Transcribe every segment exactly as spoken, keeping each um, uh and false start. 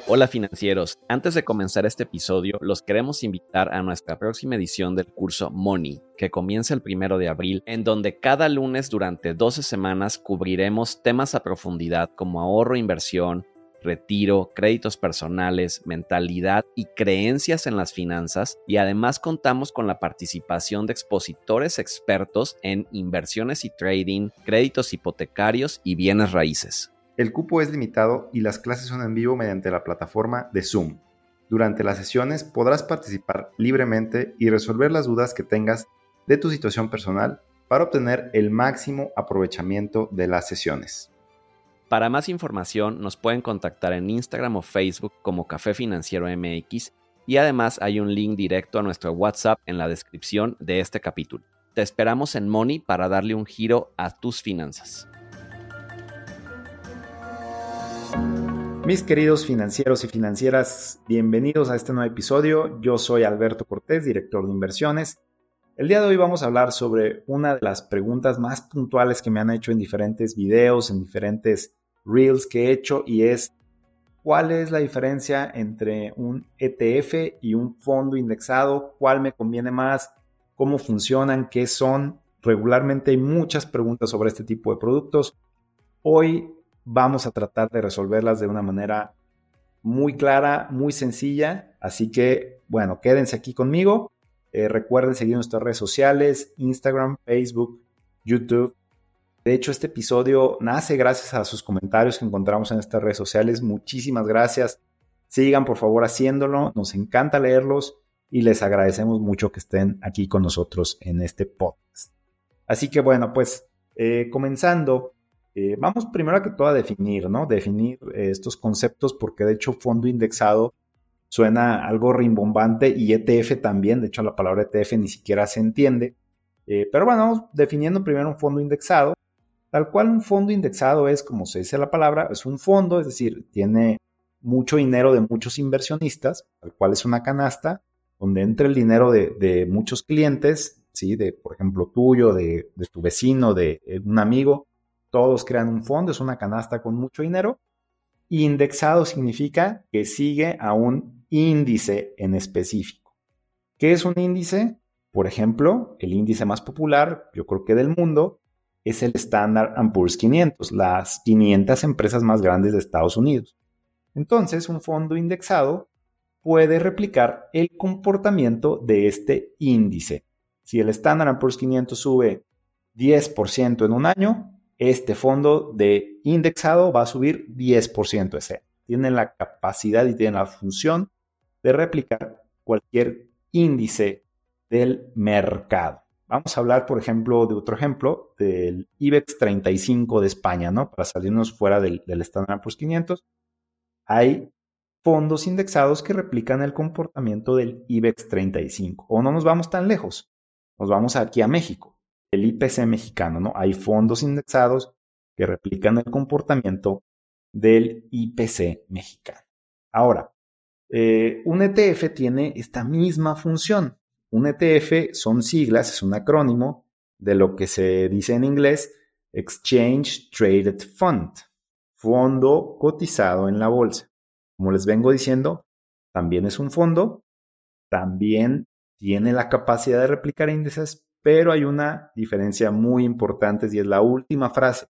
Hola financieros, antes de comenzar este episodio, los queremos invitar a nuestra próxima edición del curso Money, que comienza el primero de abril, en donde cada lunes durante doce semanas cubriremos temas a profundidad como ahorro, inversión, retiro, créditos personales, mentalidad y creencias en las finanzas, y además contamos con la participación de expositores expertos en inversiones y trading, créditos hipotecarios y bienes raíces. El cupo es limitado y las clases son en vivo mediante la plataforma de Zoom. Durante las sesiones podrás participar libremente y resolver las dudas que tengas de tu situación personal para obtener el máximo aprovechamiento de las sesiones. Para más información nos pueden contactar en Instagram o Facebook como Café Financiero M X y además hay un link directo a nuestro WhatsApp en la descripción de este capítulo. Te esperamos en Money para darle un giro a tus finanzas. Mis queridos financieros y financieras, bienvenidos a este nuevo episodio. Yo soy Alberto Cortés, director de inversiones. El día de hoy vamos a hablar sobre una de las preguntas más puntuales que me han hecho en diferentes videos, en diferentes reels que he hecho, y es ¿cuál es la diferencia entre un E T F y un fondo indexado? ¿Cuál me conviene más? ¿Cómo funcionan? ¿Qué son? Regularmente hay muchas preguntas sobre este tipo de productos. Hoy vamos a tratar de resolverlas de una manera muy clara, muy sencilla. Así que, bueno, quédense aquí conmigo. Eh, recuerden seguir nuestras redes sociales, Instagram, Facebook, YouTube. De hecho, este episodio nace gracias a sus comentarios que encontramos en estas redes sociales. Muchísimas gracias. Sigan, por favor, haciéndolo. Nos encanta leerlos y les agradecemos mucho que estén aquí con nosotros en este podcast. Así que, bueno, pues, eh, comenzando... Eh, vamos primero que todo a definir, ¿no? Definir eh, estos conceptos, porque de hecho fondo indexado suena algo rimbombante y E T F también. De hecho la palabra E T F ni siquiera se entiende. Eh, pero bueno, vamos definiendo primero un fondo indexado. Tal cual un fondo indexado es, como se dice la palabra, es un fondo, es decir, tiene mucho dinero de muchos inversionistas, tal cual es una canasta, donde entra el dinero de, de muchos clientes, ¿sí? De, por ejemplo, tuyo, de, de tu vecino, de, de un amigo. Todos crean un fondo, es una canasta con mucho dinero. Indexado significa que sigue a un índice en específico. ¿Qué es un índice? Por ejemplo, el índice más popular, yo creo que del mundo, es el Standard and Poor's quinientos, las quinientas empresas más grandes de Estados Unidos. Entonces, un fondo indexado puede replicar el comportamiento de este índice. Si el Standard and Poor's quinientos sube diez por ciento en un año, este fondo de indexado va a subir diez por ciento ese año. Tiene la capacidad y tiene la función de replicar cualquier índice del mercado. Vamos a hablar, por ejemplo, de otro ejemplo, del IBEX treinta y cinco de España, ¿no? Para salirnos fuera del, del Standard and Poor's quinientos. Hay fondos indexados que replican el comportamiento del IBEX treinta y cinco. O no nos vamos tan lejos, nos vamos aquí a México. El I P C mexicano, ¿no? Hay fondos indexados que replican el comportamiento del I P C mexicano. Ahora, eh, un E T F tiene esta misma función. Un E T F son siglas, es un acrónimo de lo que se dice en inglés Exchange Traded Fund, fondo cotizado en la bolsa. Como les vengo diciendo, también es un fondo, también tiene la capacidad de replicar índices, pero hay una diferencia muy importante y es la última frase,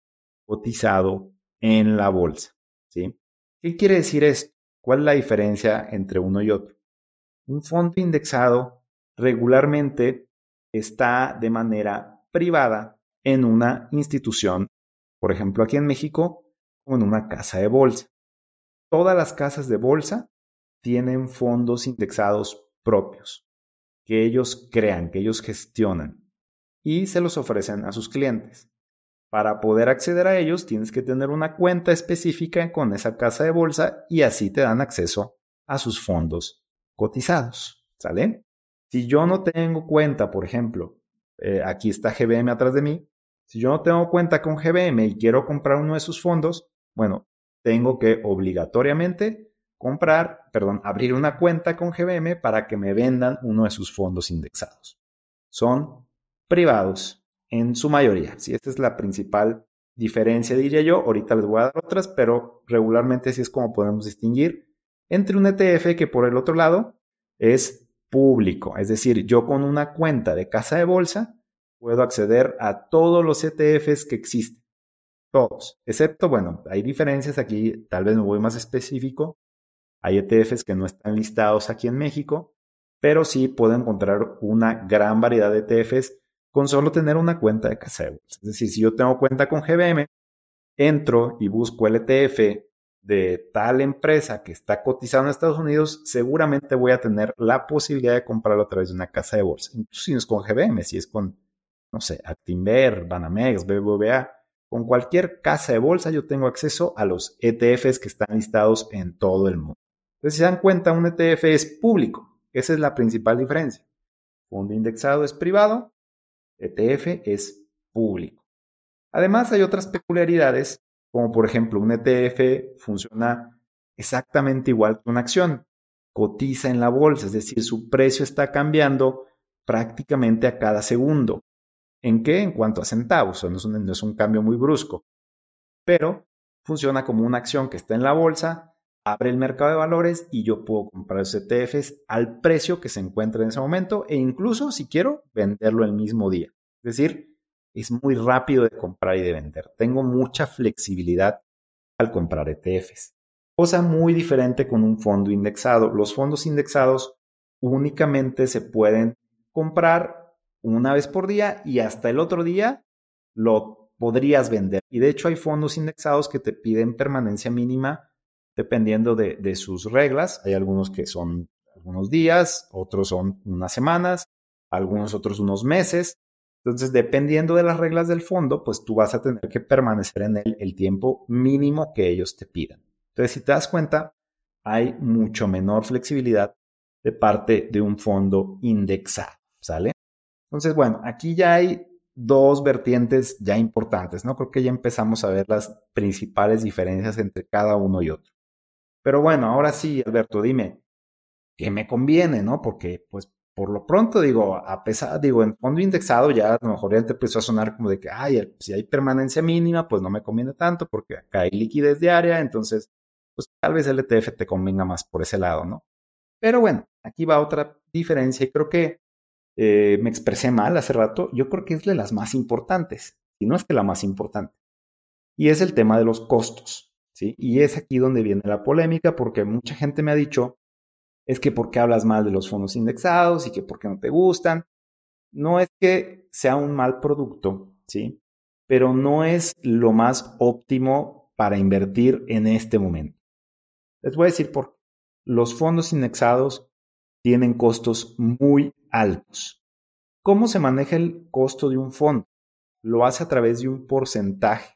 cotizado en la bolsa, ¿sí? ¿Qué quiere decir esto? ¿Cuál es la diferencia entre uno y otro? Un fondo indexado regularmente está de manera privada en una institución, por ejemplo aquí en México, o en una casa de bolsa. Todas las casas de bolsa tienen fondos indexados propios, que ellos crean, que ellos gestionan y se los ofrecen a sus clientes. Para poder acceder a ellos tienes que tener una cuenta específica con esa casa de bolsa y así te dan acceso a sus fondos cotizados, ¿sale? Si yo no tengo cuenta, por ejemplo, eh, aquí está G B M atrás de mí, si yo no tengo cuenta con G B M y quiero comprar uno de sus fondos, bueno, tengo que obligatoriamente comprar, perdón, abrir una cuenta con G B M para que me vendan uno de sus fondos indexados. Son privados en su mayoría. Sí, esta es la principal diferencia, diría yo. Ahorita les voy a dar otras, pero regularmente así es como podemos distinguir entre un E T F que por el otro lado es público. Es decir, yo con una cuenta de casa de bolsa puedo acceder a todos los E T Fs que existen. Todos. Excepto, bueno, hay diferencias aquí, tal vez me voy más específico. Hay E T Fs que no están listados aquí en México, pero sí puedo encontrar una gran variedad de E T Fs con solo tener una cuenta de casa de bolsa. Es decir, si yo tengo cuenta con G B M, entro y busco el E T F de tal empresa que está cotizada en Estados Unidos, seguramente voy a tener la posibilidad de comprarlo a través de una casa de bolsa. Incluso si no es con G B M, si es con, no sé, Actinver, Banamex, B B V A, con cualquier casa de bolsa yo tengo acceso a los E T Fs que están listados en todo el mundo. Entonces, si se dan cuenta, un E T F es público. Esa es la principal diferencia. Fondo indexado es privado, E T F es público. Además, hay otras peculiaridades, como por ejemplo, un E T F funciona exactamente igual que una acción. Cotiza en la bolsa, es decir, su precio está cambiando prácticamente a cada segundo. ¿En qué? En cuanto a centavos, o sea, no es un, no es un cambio muy brusco, pero funciona como una acción que está en la bolsa, abre el mercado de valores y yo puedo comprar esos E T Fs al precio que se encuentra en ese momento e incluso, si quiero, venderlo el mismo día. Es decir, es muy rápido de comprar y de vender. Tengo mucha flexibilidad al comprar E T Fs. Cosa muy diferente con un fondo indexado. Los fondos indexados únicamente se pueden comprar una vez por día y hasta el otro día lo podrías vender. Y de hecho hay fondos indexados que te piden permanencia mínima dependiendo de, de sus reglas. Hay algunos que son algunos días, otros son unas semanas, algunos otros unos meses. Entonces, dependiendo de las reglas del fondo, pues tú vas a tener que permanecer en él el tiempo mínimo que ellos te pidan. Entonces, si te das cuenta, hay mucho menor flexibilidad de parte de un fondo indexado, ¿sale? Entonces, bueno, aquí ya hay dos vertientes ya importantes, ¿no? Creo que ya empezamos a ver las principales diferencias entre cada uno y otro. Pero bueno, ahora sí, Alberto, dime, ¿qué me conviene, no? Porque, pues, por lo pronto, digo, a pesar, digo, en fondo indexado ya a lo mejor ya te empezó a sonar como de que, ay, si hay permanencia mínima, pues no me conviene tanto porque acá hay liquidez diaria, entonces, pues tal vez el E T F te convenga más por ese lado, ¿no? Pero bueno, aquí va otra diferencia y creo que eh, me expresé mal hace rato, yo creo que es de las más importantes, y no es que la más importante, y es el tema de los costos, ¿sí? Y es aquí donde viene la polémica porque mucha gente me ha dicho, es que por qué hablas mal de los fondos indexados y que por qué no te gustan. No es que sea un mal producto, ¿sí? Pero no es lo más óptimo para invertir en este momento. Les voy a decir por qué. Los fondos indexados tienen costos muy altos. ¿Cómo se maneja el costo de un fondo? Lo hace a través de un porcentaje.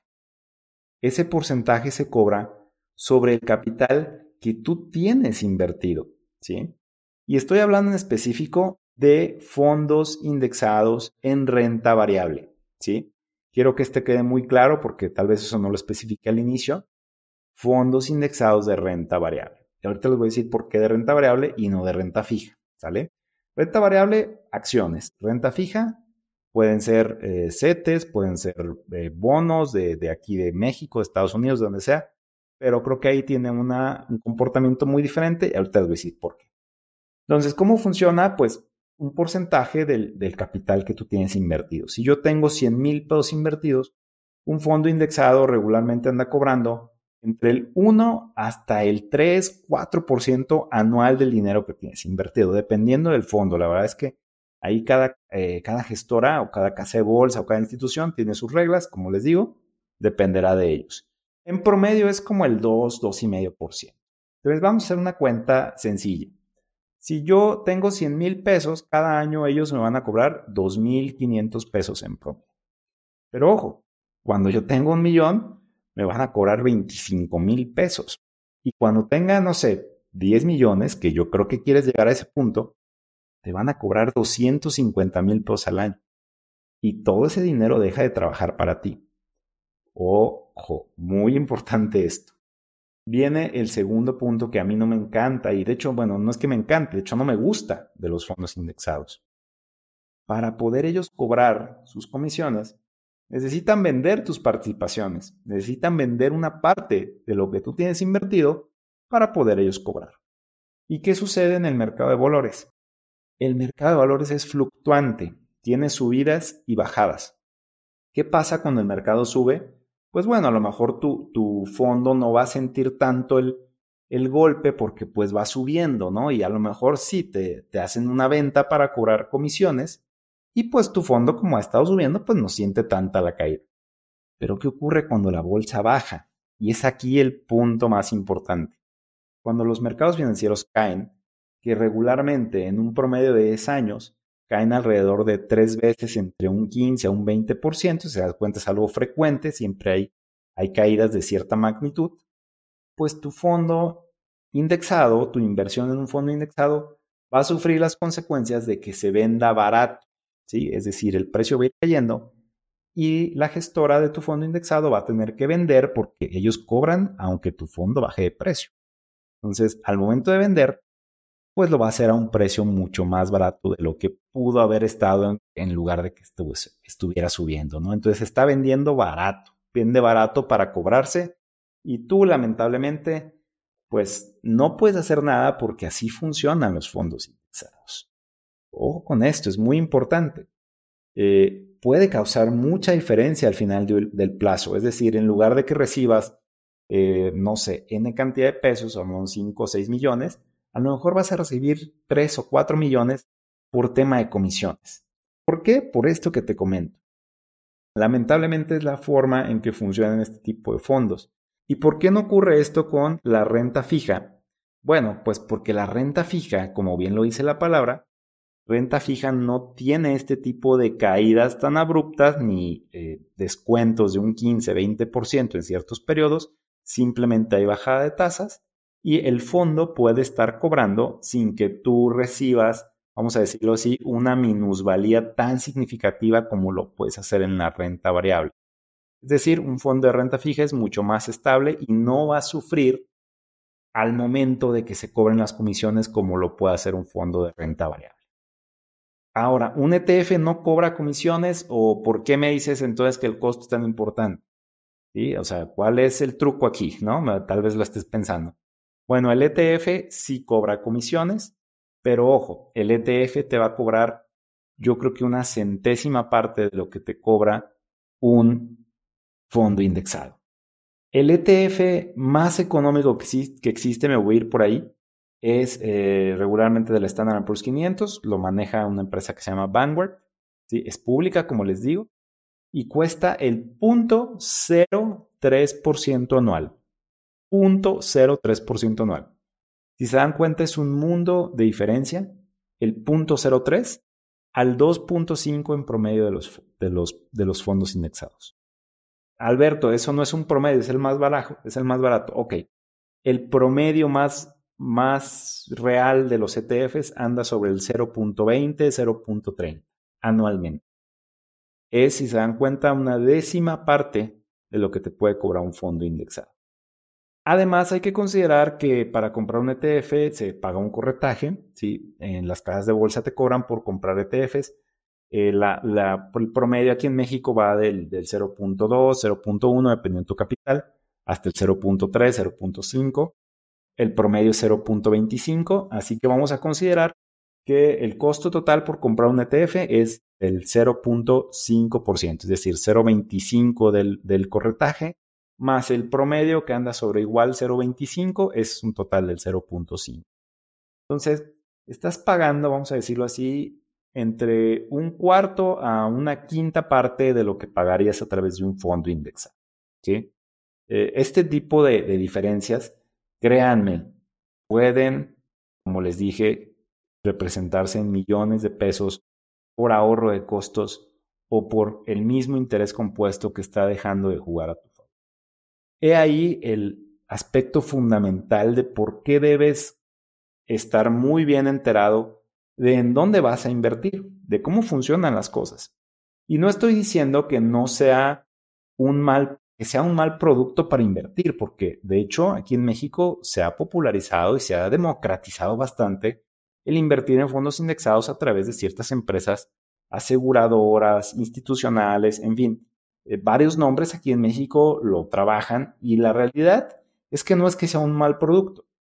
Ese porcentaje se cobra sobre el capital que tú tienes invertido, ¿sí? Y estoy hablando en específico de fondos indexados en renta variable, ¿sí? Quiero que este quede muy claro porque tal vez eso no lo especifique al inicio. Fondos indexados de renta variable. Y ahorita les voy a decir por qué de renta variable y no de renta fija, ¿sale? Renta variable, acciones. Renta fija, pueden ser eh, CETES, pueden ser eh, bonos de, de aquí de México, de Estados Unidos, de donde sea. Pero creo que ahí tiene una, un comportamiento muy diferente y ahorita les voy a decir por qué. Entonces, ¿cómo funciona? Pues un porcentaje del, del capital que tú tienes invertido. Si yo tengo cien mil pesos invertidos, un fondo indexado regularmente anda cobrando entre el uno hasta el tres, cuatro por ciento anual del dinero que tienes invertido, dependiendo del fondo. La verdad es que ahí cada, eh, cada gestora o cada casa de bolsa o cada institución tiene sus reglas, como les digo, dependerá de ellos. En promedio es como el dos, dos coma cinco por ciento. Entonces vamos a hacer una cuenta sencilla. Si yo tengo cien mil pesos, cada año ellos me van a cobrar dos mil quinientos pesos en promedio. Pero ojo, cuando yo tengo un millón, me van a cobrar veinticinco mil pesos. Y cuando tenga, no sé, diez millones, que yo creo que quieres llegar a ese punto, te van a cobrar doscientos cincuenta mil pesos al año. Y todo ese dinero deja de trabajar para ti. Ojo, muy importante esto. Viene el segundo punto que a mí no me encanta, y de hecho, bueno, no es que me encante, de hecho no me gusta de los fondos indexados. Para poder ellos cobrar sus comisiones, necesitan vender tus participaciones, necesitan vender una parte de lo que tú tienes invertido para poder ellos cobrar. ¿Y qué sucede en el mercado de valores? El mercado de valores es fluctuante, tiene subidas y bajadas. ¿Qué pasa cuando el mercado sube? Pues bueno, a lo mejor tu, tu fondo no va a sentir tanto el, el golpe porque pues va subiendo, ¿no? Y a lo mejor sí te, te hacen una venta para cobrar comisiones y pues tu fondo, como ha estado subiendo, pues no siente tanta la caída. Pero ¿qué ocurre cuando la bolsa baja? Y es aquí el punto más importante. Cuando los mercados financieros caen, que regularmente en un promedio de diez años caen alrededor de tres veces entre un quince a un veinte por ciento, se da cuenta es algo frecuente, siempre hay, hay caídas de cierta magnitud, pues tu fondo indexado, tu inversión en un fondo indexado va a sufrir las consecuencias de que se venda barato, ¿sí? Es decir, el precio va a ir cayendo y la gestora de tu fondo indexado va a tener que vender porque ellos cobran aunque tu fondo baje de precio. Entonces, al momento de vender, pues lo va a hacer a un precio mucho más barato de lo que pudo haber estado en, en lugar de que estuviera subiendo, ¿no? Entonces está vendiendo barato, vende barato para cobrarse y tú lamentablemente pues no puedes hacer nada porque así funcionan los fondos indexados. Ojo con esto, es muy importante. Eh, puede causar mucha diferencia al final de, del plazo, es decir, en lugar de que recibas, eh, no sé, N cantidad de pesos, unos cinco o seis millones, a lo mejor vas a recibir tres o cuatro millones por tema de comisiones. ¿Por qué? Por esto que te comento. Lamentablemente es la forma en que funcionan este tipo de fondos. ¿Y por qué no ocurre esto con la renta fija? Bueno, pues porque la renta fija, como bien lo dice la palabra, renta fija no tiene este tipo de caídas tan abruptas ni eh, descuentos de un quince, veinte por ciento en ciertos periodos, simplemente hay bajada de tasas y el fondo puede estar cobrando sin que tú recibas, vamos a decirlo así, una minusvalía tan significativa como lo puedes hacer en la renta variable. Es decir, un fondo de renta fija es mucho más estable y no va a sufrir al momento de que se cobren las comisiones como lo puede hacer un fondo de renta variable. Ahora, ¿un E T F no cobra comisiones o por qué me dices entonces que el costo es tan importante? ¿Sí? O sea, ¿cuál es el truco aquí? ¿No? Tal vez lo estés pensando. Bueno, el E T F sí cobra comisiones, pero ojo, el E T F te va a cobrar, yo creo que una centésima parte de lo que te cobra un fondo indexado. El E T F más económico que, que existe, me voy a ir por ahí, es eh, regularmente del Standard and Poor's quinientos, lo maneja una empresa que se llama Vanguard, ¿sí? Es pública, como les digo, y cuesta el cero punto cero tres por ciento anual. cero punto cero tres por ciento anual. Si se dan cuenta, es un mundo de diferencia, el cero punto cero tres al dos punto cinco en promedio de los, de, los, de los fondos indexados. Alberto, eso no es un promedio, es el más barato, es el más barato. Ok, el promedio más más real de los E T Fs anda sobre el cero punto veinte, cero punto treinta anualmente. Es, si se dan cuenta, una décima parte de lo que te puede cobrar un fondo indexado. Además, hay que considerar que para comprar un E T F se paga un corretaje, ¿sí? En las casas de bolsa te cobran por comprar E T Fs. Eh, la, la, el promedio aquí en México va del, del cero punto dos, cero punto uno, dependiendo de tu capital, hasta el cero punto tres, cero punto cinco. El promedio es cero punto veinticinco, así que vamos a considerar que el costo total por comprar un E T F es el cero punto cinco por ciento, es decir, cero punto veinticinco del, del corretaje, más el promedio que anda sobre igual cero punto veinticinco, es un total del cero punto cinco. Entonces, estás pagando, vamos a decirlo así, entre un cuarto a una quinta parte de lo que pagarías a través de un fondo indexado, ¿sí? Eh, este tipo de, de diferencias, créanme, pueden, como les dije, representarse en millones de pesos por ahorro de costos o por el mismo interés compuesto que está dejando de jugar a tu favor. He ahí el aspecto fundamental de por qué debes estar muy bien enterado de en dónde vas a invertir, de cómo funcionan las cosas. Y no estoy diciendo que no sea un mal que sea un mal producto para invertir, porque de hecho aquí en México se ha popularizado y se ha democratizado bastante el invertir en fondos indexados a través de ciertas empresas aseguradoras, institucionales, en fin, eh, varios nombres aquí en México lo trabajan y la realidad es que no es que sea un mal producto.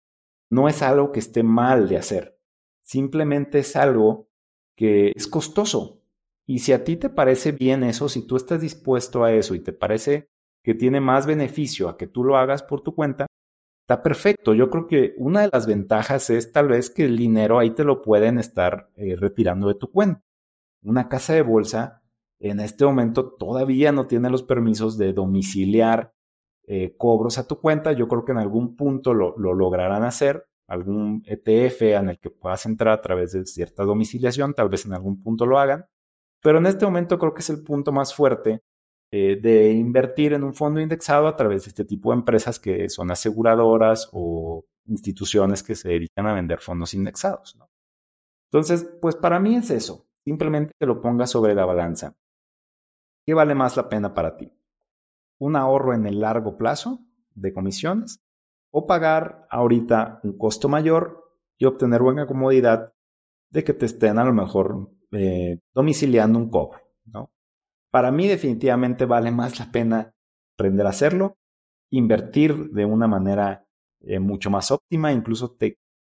no es algo que esté mal de hacer. Simplemente es algo que es costoso. Y si a ti te parece bien eso, si tú estás dispuesto a eso y te parece que tiene más beneficio a que tú lo hagas por tu cuenta, está perfecto. Yo creo que una de las ventajas es tal vez que el dinero ahí te lo pueden estar eh, retirando de tu cuenta. Una casa de bolsa en este momento todavía no tiene los permisos de domiciliar eh, cobros a tu cuenta. Yo creo que en algún punto lo, lo lograrán hacer, algún E T F en el que puedas entrar a través de cierta domiciliación, tal vez en algún punto lo hagan. Pero en este momento creo que es el punto más fuerte eh, de invertir en un fondo indexado a través de este tipo de empresas que son aseguradoras o instituciones que se dedican a vender fondos indexados, ¿no? Entonces, pues para mí es eso. Simplemente que lo pongas sobre la balanza. ¿Qué vale más la pena para ti? ¿Un ahorro en el largo plazo de comisiones o pagar ahorita un costo mayor y obtener buena comodidad de que te estén a lo mejor eh, domiciliando un cobro, ¿no? Para mí definitivamente vale más la pena aprender a hacerlo, invertir de una manera eh, mucho más óptima, incluso te,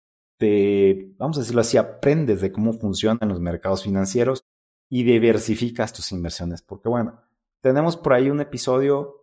te, vamos a decirlo así, aprendes de cómo funcionan los mercados financieros y diversificas tus inversiones, porque bueno, tenemos por ahí un episodio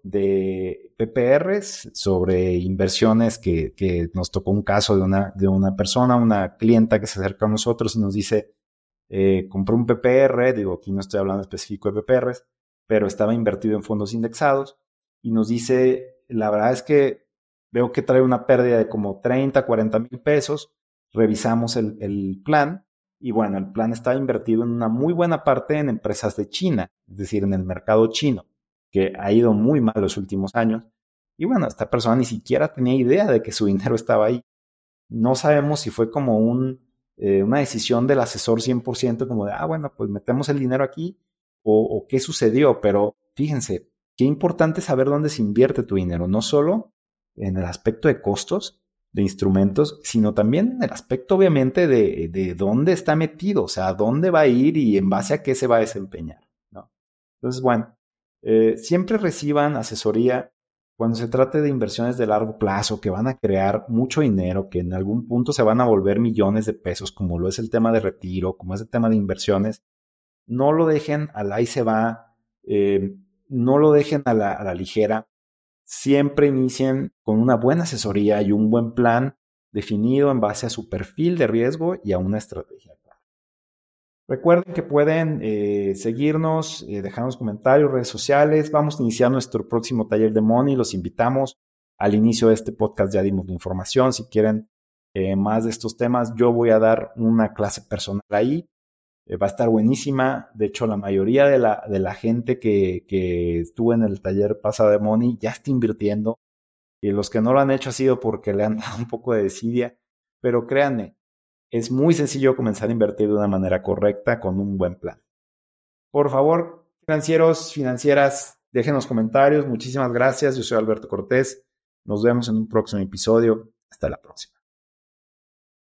de P P Rs sobre inversiones que, que nos tocó un caso de una, de una persona, una clienta que se acerca a nosotros y nos dice, eh, compró un P P R, digo, aquí no estoy hablando específico de P P Rs, pero estaba invertido en fondos indexados y nos dice, la verdad es que veo que trae una pérdida de como treinta, cuarenta mil pesos, revisamos el, el plan y bueno, el plan estaba invertido en una muy buena parte en empresas de China, es decir, en el mercado chino, que ha ido muy mal los últimos años. Y bueno, esta persona ni siquiera tenía idea de que su dinero estaba ahí. No sabemos si fue como un, eh, una decisión del asesor cien por ciento, como de, ah, bueno, pues metemos el dinero aquí, o, o qué sucedió. Pero fíjense, qué importante saber dónde se invierte tu dinero, no solo en el aspecto de costos, de instrumentos, sino también en el aspecto obviamente de, de dónde está metido, o sea, dónde va a ir y en base a qué se va a desempeñar, ¿no? Entonces, bueno, eh, siempre reciban asesoría cuando se trate de inversiones de largo plazo que van a crear mucho dinero, que en algún punto se van a volver millones de pesos, como lo es el tema de retiro, como es el tema de inversiones. No lo dejen al ahí se va, eh, no lo dejen a la, a la ligera. Siempre inicien con una buena asesoría y un buen plan definido en base a su perfil de riesgo y a una estrategia. Recuerden que pueden eh, seguirnos, eh, dejarnos comentarios, redes sociales. Vamos a iniciar nuestro próximo taller de Money. Los invitamos. Al inicio de este podcast ya dimos la información. Si quieren eh, más de estos temas, yo voy a dar una clase personal ahí. Eh, va a estar buenísima. De hecho, la mayoría de la, de la gente que, que estuvo en el taller pasado de Money ya está invirtiendo. Y los que no lo han hecho ha sido porque le han dado un poco de desidia. Pero créanme, es muy sencillo comenzar a invertir de una manera correcta con un buen plan. Por favor, financieros, financieras, déjenos comentarios. Muchísimas gracias. Yo soy Alberto Cortés. Nos vemos en un próximo episodio. Hasta la próxima.